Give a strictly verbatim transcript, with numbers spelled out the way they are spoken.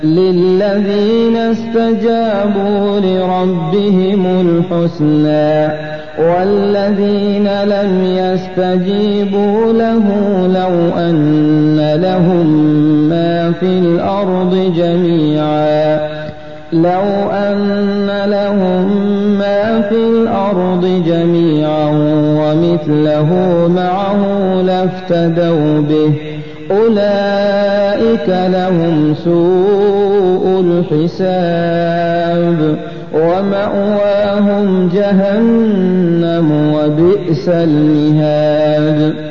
للذين استجابوا لربهم الحسنى والذين لم يستجيبوا له لو أن لهم ما في الأرض جميعا لو أن لهم ما في الأرض جميعا ومثله معه لافتدوا به أولئك لهم سوء الحساب ومأواهم جهنم وبئس المهاد.